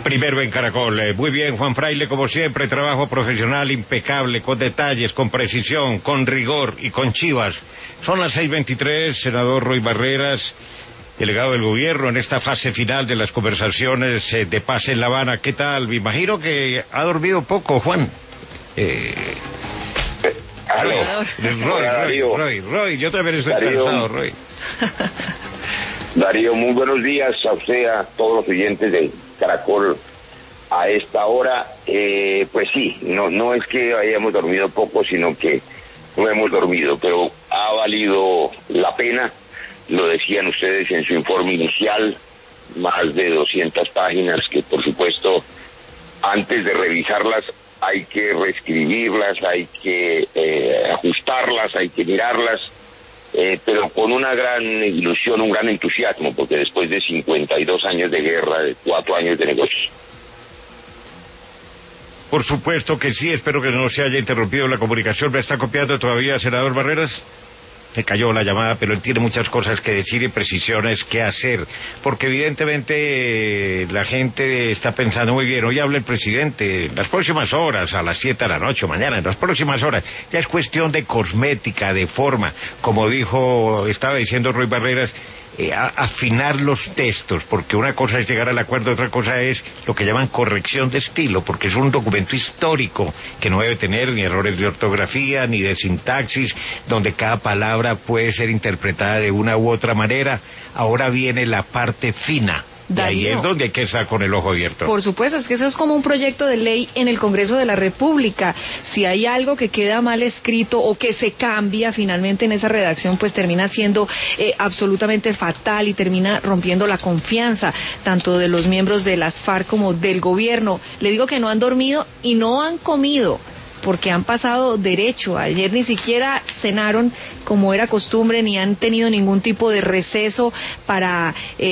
Primero en Caracol. Muy bien, Juan Fraile, como siempre, trabajo profesional impecable, con detalles, con precisión, con rigor y con chivas. Son las 6:23, senador Roy Barreras, delegado del gobierno, en esta fase final de las conversaciones de paz en La Habana. ¿Qué tal? Me imagino que ha dormido poco, Juan. Roy, yo también estoy cansado, Roy. Darío, muy buenos días a usted, a todos los oyentes de Caracol a esta hora. Pues sí, no es que hayamos dormido poco, sino que no hemos dormido, pero ha valido la pena. Lo decían ustedes en su informe inicial, más de 200 páginas que, por supuesto, antes de revisarlas hay que reescribirlas, hay que ajustarlas, hay que mirarlas, pero con una gran ilusión, un gran entusiasmo, porque después de 52 años de guerra, de 4 años de negocios. Por supuesto que sí, espero que no se haya interrumpido la comunicación. ¿Me está copiando todavía, senador Barreras? Se cayó la llamada, pero él tiene muchas cosas que decir y precisiones que hacer, porque evidentemente la gente está pensando, muy bien, hoy habla el presidente, en las próximas horas, a las 7 de la noche, mañana, en las próximas horas, ya es cuestión de cosmética, de forma, como estaba diciendo Roy Barreras, afinar los textos, porque una cosa es llegar al acuerdo, otra cosa es lo que llaman corrección de estilo, porque es un documento histórico que no debe tener ni errores de ortografía ni de sintaxis, donde cada palabra puede ser interpretada de una u otra manera. Ahora viene la parte fina. Y ahí es donde hay que estar con el ojo abierto. Por supuesto, es que eso es como un proyecto de ley en el Congreso de la República. Si hay algo que queda mal escrito o que se cambia finalmente en esa redacción, pues termina siendo absolutamente fatal y termina rompiendo la confianza tanto de los miembros de las FARC como del gobierno. Le digo que no han dormido y no han comido, porque han pasado derecho. Ayer ni siquiera cenaron como era costumbre, ni han tenido ningún tipo de receso para,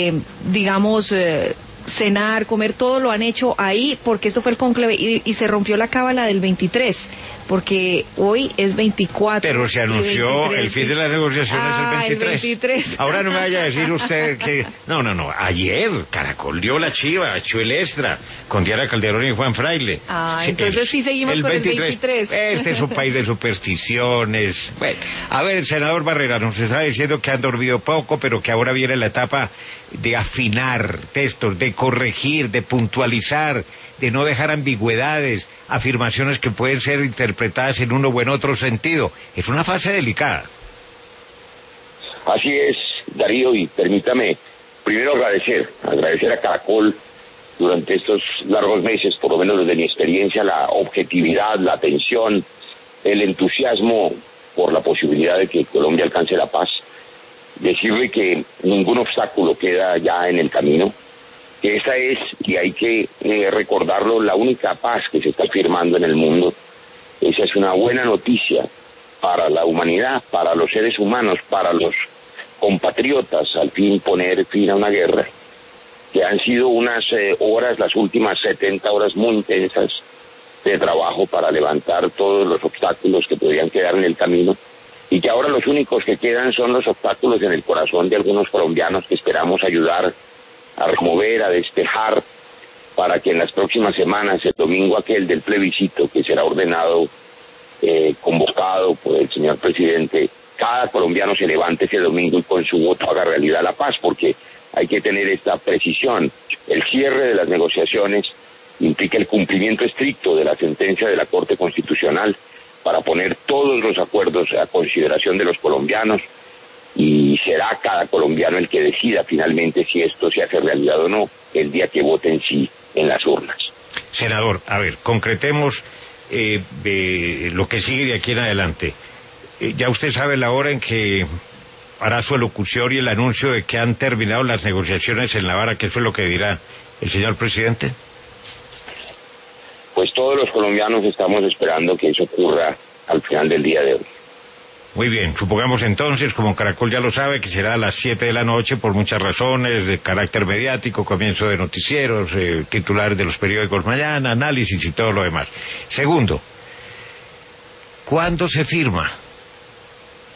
cenar, comer, todo lo han hecho ahí, porque eso fue el cónclave y se rompió la cábala del 23, porque hoy es 24. Pero se anunció el fin de las negociaciones el 23. El 23. Ahora no me vaya a decir usted que... No, ayer Caracol dio la chiva, echó el extra, con Diana Calderón y Juan Fraile. Entonces sí seguimos con el 23. Este es un país de supersticiones. Bueno, a ver, el senador Barrera nos está diciendo que han dormido poco, pero que ahora viene la etapa de afinar textos, de corregir, de puntualizar, de no dejar ambigüedades, afirmaciones que pueden ser interpretadas en uno o en otro sentido. Es una fase delicada. Así es, Darío, y permítame primero agradecer a Caracol durante estos largos meses, por lo menos desde mi experiencia, la objetividad, la atención, el entusiasmo por la posibilidad de que Colombia alcance la paz. Decirle que ningún obstáculo queda ya en el camino, que esa es, y hay que recordarlo, la única paz que se está firmando en el mundo. Esa es una buena noticia para la humanidad, para los seres humanos, para los compatriotas, al fin poner fin a una guerra, que han sido unas horas, las últimas 70 horas muy intensas de trabajo para levantar todos los obstáculos que podrían quedar en el camino, y que ahora los únicos que quedan son los obstáculos en el corazón de algunos colombianos que esperamos ayudar a remover, a despejar, para que en las próximas semanas, el domingo aquel del plebiscito que será ordenado, convocado por el señor presidente, cada colombiano se levante ese domingo y con su voto haga realidad la paz, porque hay que tener esta precisión. El cierre de las negociaciones implica el cumplimiento estricto de la sentencia de la Corte Constitucional para poner todos los acuerdos a consideración de los colombianos, y será cada colombiano el que decida finalmente si esto se hace realidad o no el día que voten sí en las urnas. Senador, a ver, concretemos lo que sigue de aquí en adelante. Ya usted sabe la hora en que hará su elocución y el anuncio de que han terminado las negociaciones en La Habana, que eso es lo que dirá el señor presidente. Pues todos los colombianos estamos esperando que eso ocurra al final del día de hoy. Muy bien, supongamos entonces, como Caracol ya lo sabe, que será a las 7 de la noche por muchas razones de carácter mediático, comienzo de noticieros, titulares de los periódicos mañana, análisis y todo lo demás. Segundo, ¿cuándo se firma?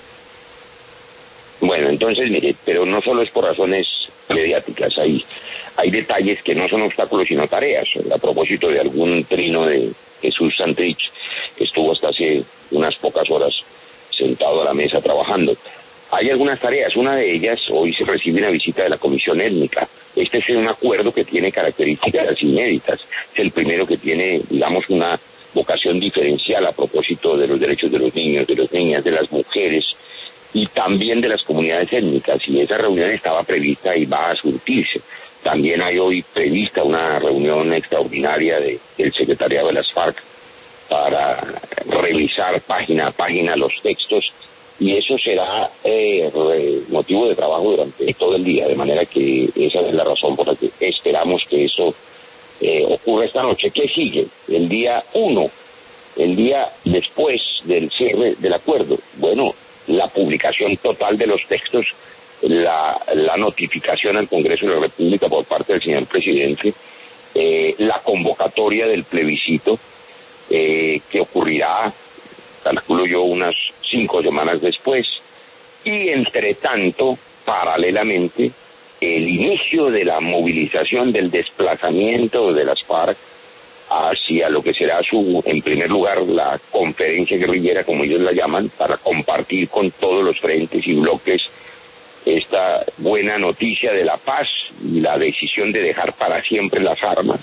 Bueno, entonces, mire, pero no solo es por razones mediáticas, hay detalles que no son obstáculos sino tareas. A propósito de algún trino de Jesús Santrich, que estuvo hasta hace unas pocas horas sentado a la mesa trabajando. Hay algunas tareas, una de ellas, hoy se recibe una visita de la Comisión Étnica. Este es un acuerdo que tiene características inéditas. Es el primero que tiene, digamos, una vocación diferencial a propósito de los derechos de los niños, de las niñas, de las mujeres y también de las comunidades étnicas. Y esa reunión estaba prevista y va a surtirse. También hay hoy prevista una reunión extraordinaria del secretariado de las FARC para revisar página a página los textos, y eso será motivo de trabajo durante todo el día, de manera que esa es la razón por la que esperamos que eso ocurra esta noche. ¿Qué sigue? El día 1, el día después del cierre del acuerdo. Bueno, la publicación total de los textos, la notificación al Congreso de la República por parte del señor presidente, la convocatoria del plebiscito, que ocurrirá, calculo yo, unas 5 semanas después, y entre tanto, paralelamente, el inicio de la movilización, del desplazamiento de las FARC hacia lo que será en primer lugar, la conferencia guerrillera, como ellos la llaman, para compartir con todos los frentes y bloques esta buena noticia de la paz y la decisión de dejar para siempre las armas.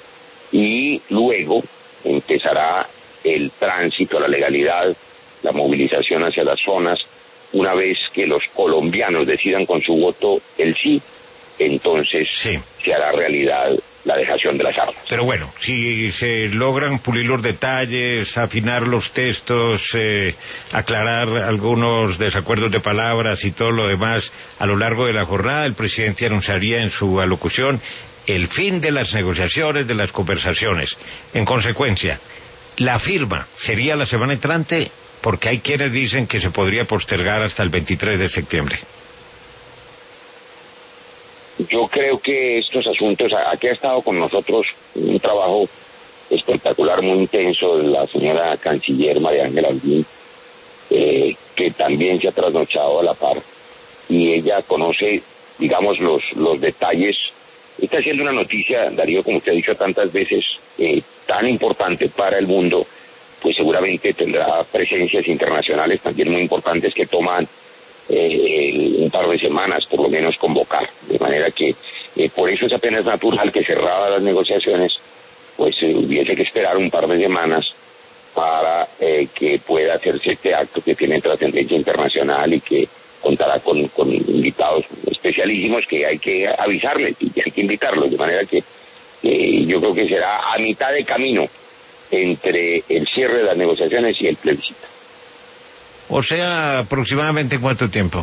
Y luego empezará el tránsito a la legalidad, la movilización hacia las zonas. Una vez que los colombianos decidan con su voto el sí, entonces se hará realidad la dejación de las armas. Pero bueno, si se logran pulir los detalles, afinar los textos, aclarar algunos desacuerdos de palabras y todo lo demás a lo largo de la jornada, el presidente anunciaría en su alocución el fin de las negociaciones, de las conversaciones. En consecuencia, la firma sería la semana entrante, porque hay quienes dicen que se podría postergar hasta el 23 de septiembre. Yo creo que estos asuntos, aquí ha estado con nosotros un trabajo espectacular, muy intenso, de la señora canciller María Ángela Holguín, que también se ha trasnochado a la par, y ella conoce, digamos, los detalles. Está siendo una noticia, Darío, como usted ha dicho tantas veces, tan importante para el mundo, pues seguramente tendrá presencias internacionales también muy importantes que toman un par de semanas por lo menos convocar, de manera que por eso es apenas natural que cerradas las negociaciones pues hubiese que esperar un par de semanas para que pueda hacerse este acto que tiene trascendencia internacional y que contará con invitados especialísimos que hay que avisarles y que hay que invitarlos, de manera que yo creo que será a mitad de camino entre el cierre de las negociaciones y el plebiscito. O sea, ¿aproximadamente cuánto tiempo?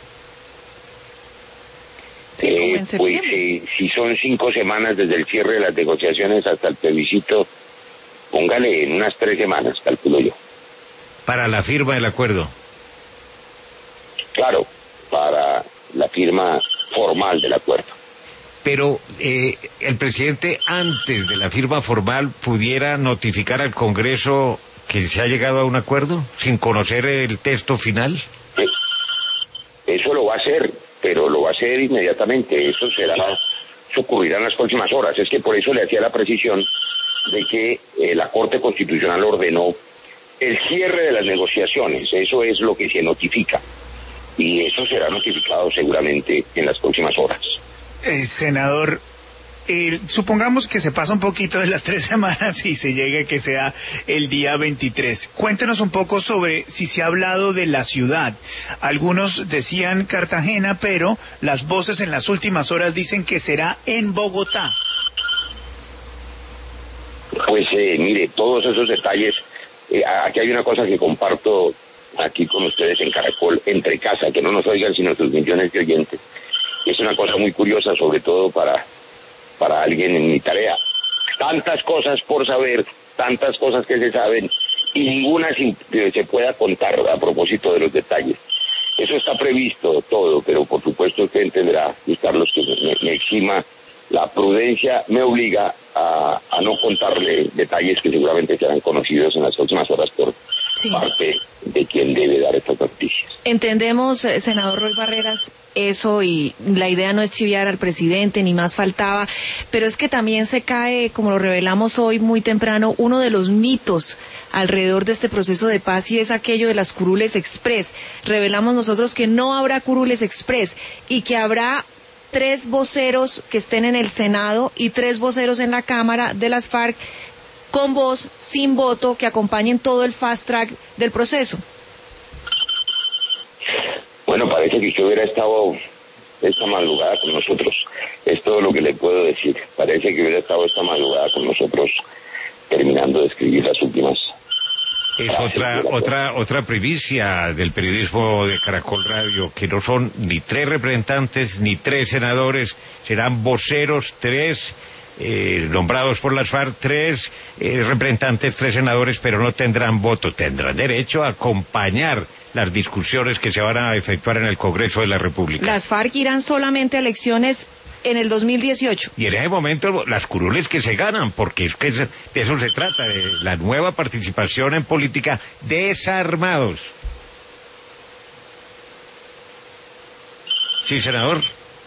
Pues si son 5 semanas desde el cierre de las negociaciones hasta el plebiscito, póngale en unas 3 semanas, calculo yo. ¿Para la firma del acuerdo? Claro, para la firma formal del acuerdo. Pero el presidente, antes de la firma formal, ¿pudiera notificar al Congreso que se ha llegado a un acuerdo sin conocer el texto final? Eso lo va a hacer, pero lo va a hacer inmediatamente. Eso ocurrirá en las próximas horas. Es que por eso le hacía la precisión de que la Corte Constitucional ordenó el cierre de las negociaciones. Eso es lo que se notifica. Y eso será notificado seguramente en las próximas horas. Senador, supongamos que se pasa un poquito de las 3 semanas y se llegue que sea el día 23. Cuéntenos un poco sobre si se ha hablado de la ciudad. Algunos decían Cartagena, pero las voces en las últimas horas dicen que será en Bogotá. Pues mire, todos esos detalles, aquí hay una cosa que comparto aquí con ustedes en Caracol, entre casa, que no nos oigan sino sus millones de oyentes. Es una cosa muy curiosa, sobre todo para alguien en mi tarea. Tantas cosas por saber, tantas cosas que se saben, y ninguna se pueda contar a propósito de los detalles. Eso está previsto todo, pero por supuesto usted entenderá, Luis Carlos, que me exima, la prudencia me obliga a no contarle detalles que seguramente serán conocidos en las próximas horas por parte de quien debe dar estas noticias. Entendemos, senador Roy Barreras, eso, y la idea no es chiviar al presidente, ni más faltaba, pero es que también se cae, como lo revelamos hoy muy temprano, uno de los mitos alrededor de este proceso de paz, y es aquello de las curules express. Revelamos nosotros que no habrá curules express y que habrá 3 voceros que estén en el Senado y 3 voceros en la Cámara de las FARC, con voz, sin voto, que acompañen todo el fast track del proceso. Bueno, parece que usted hubiera estado esta madrugada con nosotros. Es todo lo que le puedo decir. Parece que hubiera estado esta madrugada con nosotros terminando de escribir las últimas. Es otra primicia del periodismo de Caracol Radio, que no son ni 3 representantes ni 3 senadores, serán voceros 3 nombrados por las FARC, 3 representantes, 3 senadores, pero no tendrán voto, tendrán derecho a acompañar las discusiones que se van a efectuar en el Congreso de la República. Las FARC irán solamente a elecciones en el 2018. Y en ese momento las curules que se ganan, porque es que de eso se trata, de la nueva participación en política desarmados. Sí, senador.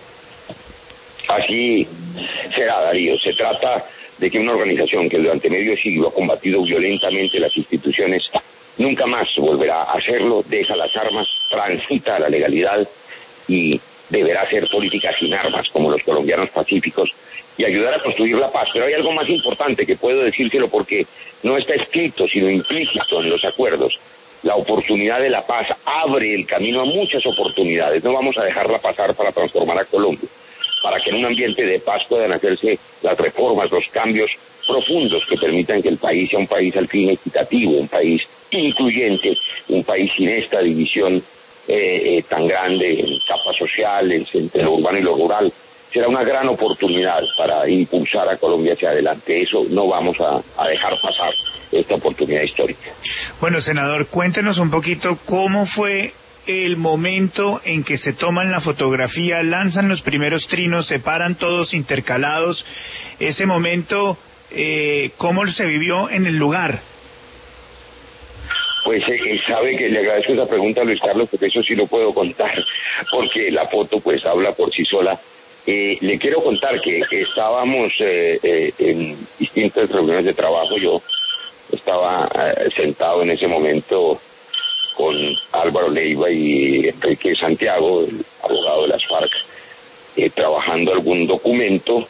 Así será, Darío. Se trata de que una organización que durante medio siglo ha combatido violentamente las instituciones nunca más volverá a hacerlo, deja las armas, transita a la legalidad y deberá hacer política sin armas, como los colombianos pacíficos, y ayudar a construir la paz. Pero hay algo más importante que puedo decírselo porque no está escrito, sino implícito en los acuerdos. La oportunidad de la paz abre el camino a muchas oportunidades. No vamos a dejarla pasar para transformar a Colombia, para que en un ambiente de paz puedan hacerse las reformas, los cambios profundos que permitan que el país sea un país al fin equitativo, un país incluyente, un país sin esta división tan grande en capas sociales entre lo urbano y lo rural. Será una gran oportunidad para impulsar a Colombia hacia adelante. Eso no vamos a dejar pasar, esta oportunidad histórica. Bueno, senador, cuéntenos un poquito cómo fue el momento en que se toman la fotografía, lanzan los primeros trinos, se paran todos intercalados. Ese momento, ¿cómo se vivió en el lugar? Pues sabe que le agradezco esa pregunta a Luis Carlos, porque eso sí lo puedo contar, porque la foto pues habla por sí sola. Le quiero contar que estábamos en distintas reuniones de trabajo. Yo estaba sentado en ese momento con Álvaro Leiva y Enrique Santiago, el abogado de las FARC, trabajando algún documento,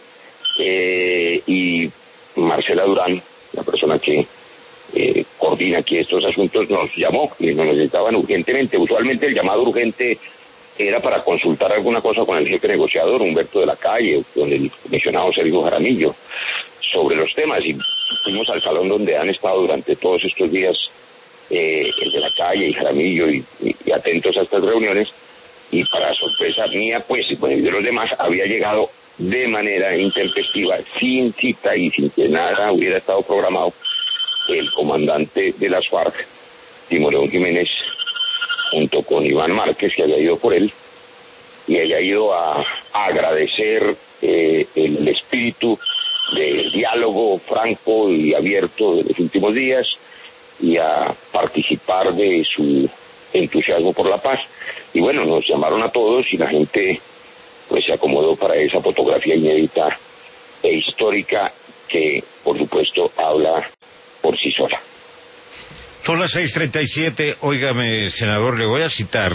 y Marcela Durán, la persona que coordina aquí estos asuntos, nos llamó y nos necesitaban urgentemente. Usualmente el llamado urgente era para consultar alguna cosa con el jefe negociador, Humberto de la Calle, con el comisionado Sergio Jaramillo, sobre los temas, y fuimos al salón donde han estado durante todos estos días el de la Calle y Jaramillo, y atentos a estas reuniones, y para sorpresa mía, pues, y de los demás, había llegado de manera intempestiva, sin cita y sin que nada hubiera estado programado, el comandante de las FARC, Timoleón Jiménez, junto con Iván Márquez, que había ido por él, y había ido a agradecer el espíritu de diálogo franco y abierto de los últimos días, y a participar de su entusiasmo por la paz. Y bueno, nos llamaron a todos y la gente pues se acomodó para esa fotografía inédita e histórica que, por supuesto, habla por sí sola. Son las 6:37. Óigame, senador, le voy a citar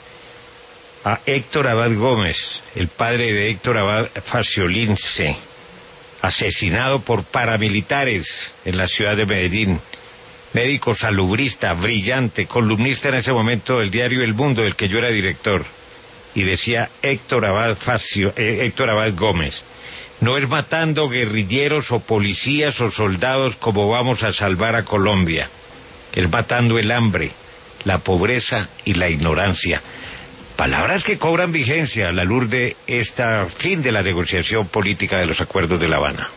a Héctor Abad Gómez, el padre de Héctor Abad Faciolince, asesinado por paramilitares en la ciudad de Medellín. Médico salubrista, brillante, columnista en ese momento del diario El Mundo, del que yo era director. Y decía Héctor Abad Gómez: no es matando guerrilleros o policías o soldados como vamos a salvar a Colombia. Es matando el hambre, la pobreza y la ignorancia. Palabras que cobran vigencia a la luz de esta fin de la negociación política de los acuerdos de La Habana.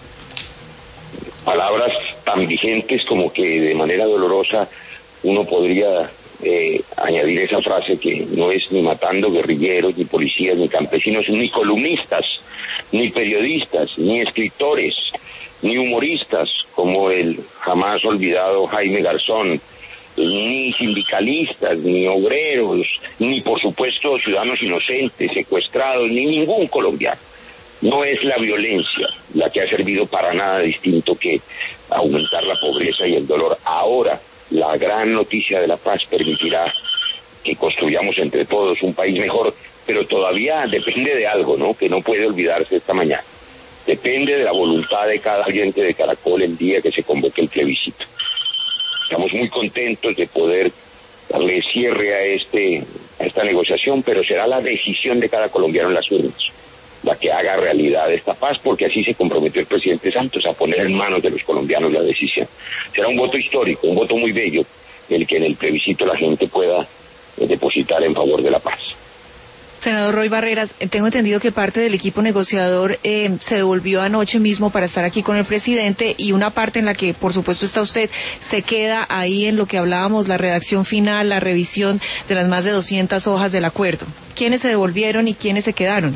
Palabras tan vigentes como que de manera dolorosa uno podría añadir esa frase, que no es ni matando guerrilleros, ni policías, ni campesinos, ni columnistas, ni periodistas, ni escritores, ni humoristas como el jamás olvidado Jaime Garzón, ni sindicalistas, ni obreros, ni por supuesto ciudadanos inocentes, secuestrados, ni ningún colombiano. No es la violencia la que ha servido para nada distinto que aumentar la pobreza y el dolor. Ahora, la gran noticia de la paz permitirá que construyamos entre todos un país mejor, pero todavía depende de algo, ¿no?, que no puede olvidarse esta mañana. Depende de la voluntad de cada oyente de Caracol el día que se convoque el plebiscito. Estamos muy contentos de poder darle cierre a esta negociación, pero será la decisión de cada colombiano en las urnas la que haga realidad esta paz, porque así se comprometió el presidente Santos a poner en manos de los colombianos la decisión. Será un voto histórico, un voto muy bello, el que en el plebiscito la gente pueda depositar en favor de la paz. Senador Roy Barreras, tengo entendido que parte del equipo negociador se devolvió anoche mismo para estar aquí con el presidente, y una parte en la que por supuesto está usted se queda ahí en lo que hablábamos, la redacción final, la revisión de las más de 200 hojas del acuerdo. ¿Quiénes se devolvieron y quiénes se quedaron?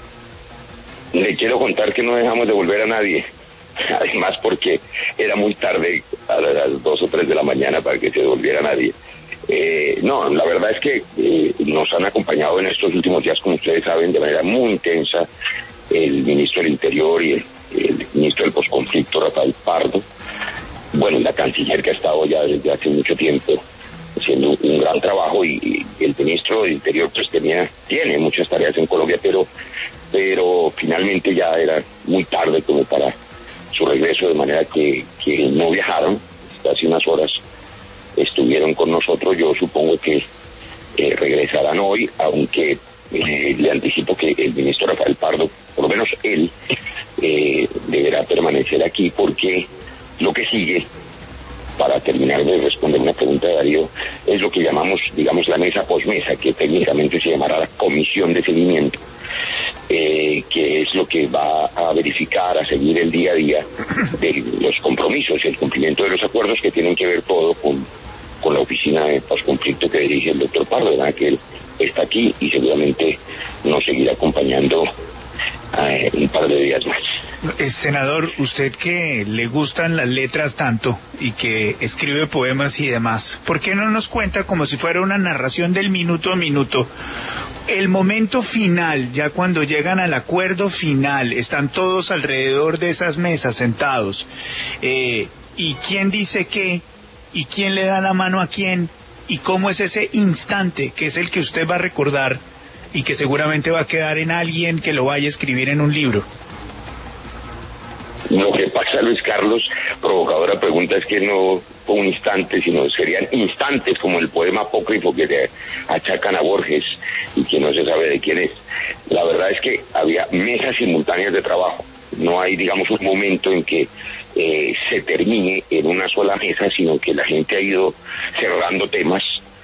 Le quiero contar que no dejamos devolver a nadie, además porque era muy tarde, a las 2 o 3 de la mañana, para que se devolviera a nadie. No, la verdad es que nos han acompañado en estos últimos días, como ustedes saben, de manera muy intensa, el ministro del Interior y el ministro del Posconflicto, Rafael Pardo. Bueno, la canciller, que ha estado ya desde hace mucho tiempo haciendo un gran trabajo, y el ministro del Interior pues tiene muchas tareas en Colombia, pero finalmente ya era muy tarde como para su regreso, de manera que no viajaron. Hace unas horas estuvieron con nosotros. Yo supongo que regresarán hoy, aunque le anticipo que el ministro Rafael Pardo, por lo menos él, deberá permanecer aquí, porque lo que sigue, para terminar de responder una pregunta de Darío, es lo que llamamos, digamos, la mesa posmesa, que técnicamente se llamará la comisión de seguimiento, que es lo que va a verificar, a seguir el día a día de los compromisos y el cumplimiento de los acuerdos, que tienen que ver todo con la oficina de posconflicto que dirige el doctor Pardo, ¿verdad?, que él está aquí y seguramente nos seguirá acompañando un par de días más. Senador, usted que le gustan las letras tanto y que escribe poemas y demás, ¿por qué no nos cuenta, como si fuera una narración del minuto a minuto, el momento final, ya cuando llegan al acuerdo final, están todos alrededor de esas mesas sentados, y quién dice qué, y quién le da la mano a quién, y cómo es ese instante que es el que usted va a recordar y que seguramente va a quedar en alguien que lo vaya a escribir en un libro? Lo que pasa, Luis Carlos, provocadora pregunta, es que no fue un instante, sino serían instantes, como el poema apócrifo que le achacan a Borges y que no se sabe de quién es. La verdad es que había mesas simultáneas de trabajo. No hay, digamos, un momento en que se termine en una sola mesa, sino que la gente ha ido cerrando temas,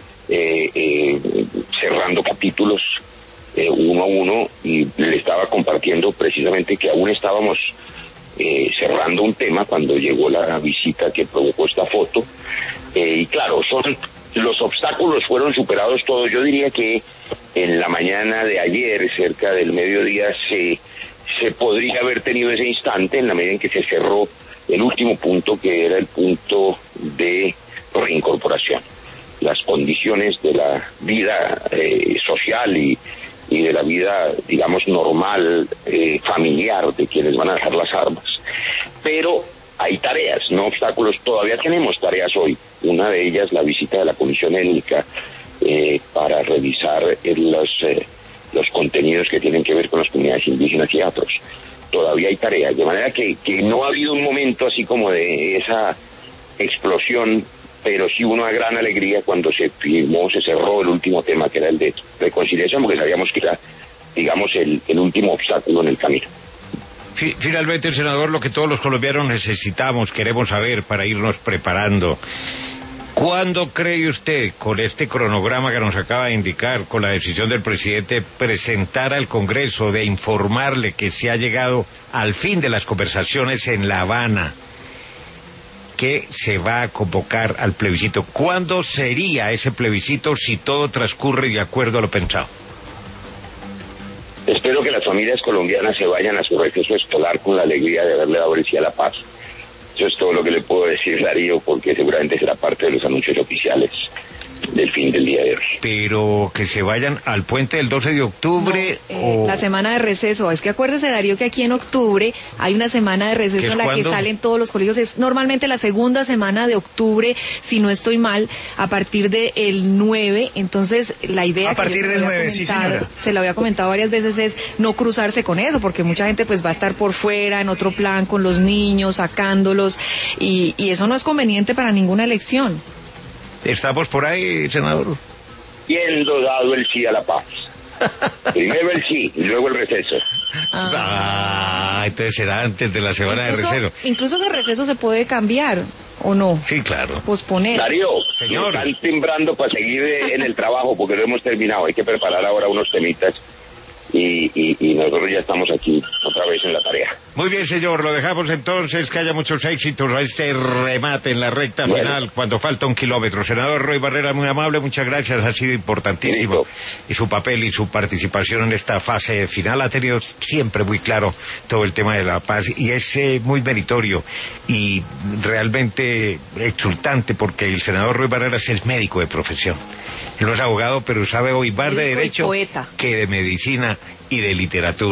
cerrando capítulos uno a uno, y le estaba compartiendo precisamente que aún estábamos cerrando un tema cuando llegó la visita que provocó esta foto, y claro, los obstáculos fueron superados todos. Yo diría que en la mañana de ayer, cerca del mediodía, se podría haber tenido ese instante, en la medida en que se cerró el último punto, que era el punto de reincorporación. Las condiciones de la vida social y de la vida, digamos, normal, familiar, de quienes van a dejar las armas. Pero hay tareas, no obstáculos. Todavía tenemos tareas hoy. Una de ellas, la visita de la Comisión Étnica para revisar los contenidos que tienen que ver con las comunidades indígenas y afros. Todavía hay tareas, de manera que no ha habido un momento así como de esa explosión, pero sí una gran alegría cuando se cerró el último tema, que era el de reconciliación, porque sabíamos que era, digamos, el último obstáculo en el camino. Finalmente, senador, lo que todos los colombianos necesitamos, queremos saber para irnos preparando. ¿Cuándo cree usted, con este cronograma que nos acaba de indicar, con la decisión del presidente, presentar al Congreso, de informarle que se ha llegado al fin de las conversaciones en La Habana, que se va a convocar al plebiscito? ¿Cuándo sería ese plebiscito si todo transcurre de acuerdo a lo pensado? Espero que las familias colombianas se vayan a su receso escolar con la alegría de haberle dado el sí a la paz. Eso es todo lo que le puedo decir, Darío, porque seguramente será parte de los anuncios oficiales del fin del día de hoy. Pero que se vayan al puente del 12 de octubre o... La semana de receso. Es que acuérdese, Darío, que aquí en octubre hay una semana de receso en la que salen todos los colegios. Es normalmente la segunda semana de octubre, si no estoy mal, a partir del 9. Entonces, la idea... A partir del 9, sí, señora. Se lo había comentado varias veces, es no cruzarse con eso, porque mucha gente pues va a estar por fuera, en otro plan, con los niños, sacándolos, y eso no es conveniente para ninguna elección. ¿Estamos por ahí, senador? Siendo dado el sí a la paz. Primero el sí y luego el receso. Entonces será antes de la semana de receso. Incluso el receso se puede cambiar, ¿o no? Sí, claro. Posponer. Darío, señor, nos están timbrando para seguir en el trabajo porque lo hemos terminado. Hay que preparar ahora unos temitas y nosotros ya estamos aquí otra vez en la tarea. Muy bien, señor, lo dejamos entonces, que haya muchos éxitos a este remate en la recta final, cuando falta 1 kilómetro. Senador Roy Barreras, muy amable, muchas gracias, ha sido importantísimo. Listo. Y su papel y su participación en esta fase final ha tenido siempre muy claro todo el tema de la paz, y es muy meritorio y realmente exultante, porque el senador Roy Barreras es médico de profesión. Él no es abogado, pero sabe hoy más de derecho que de medicina y de literatura.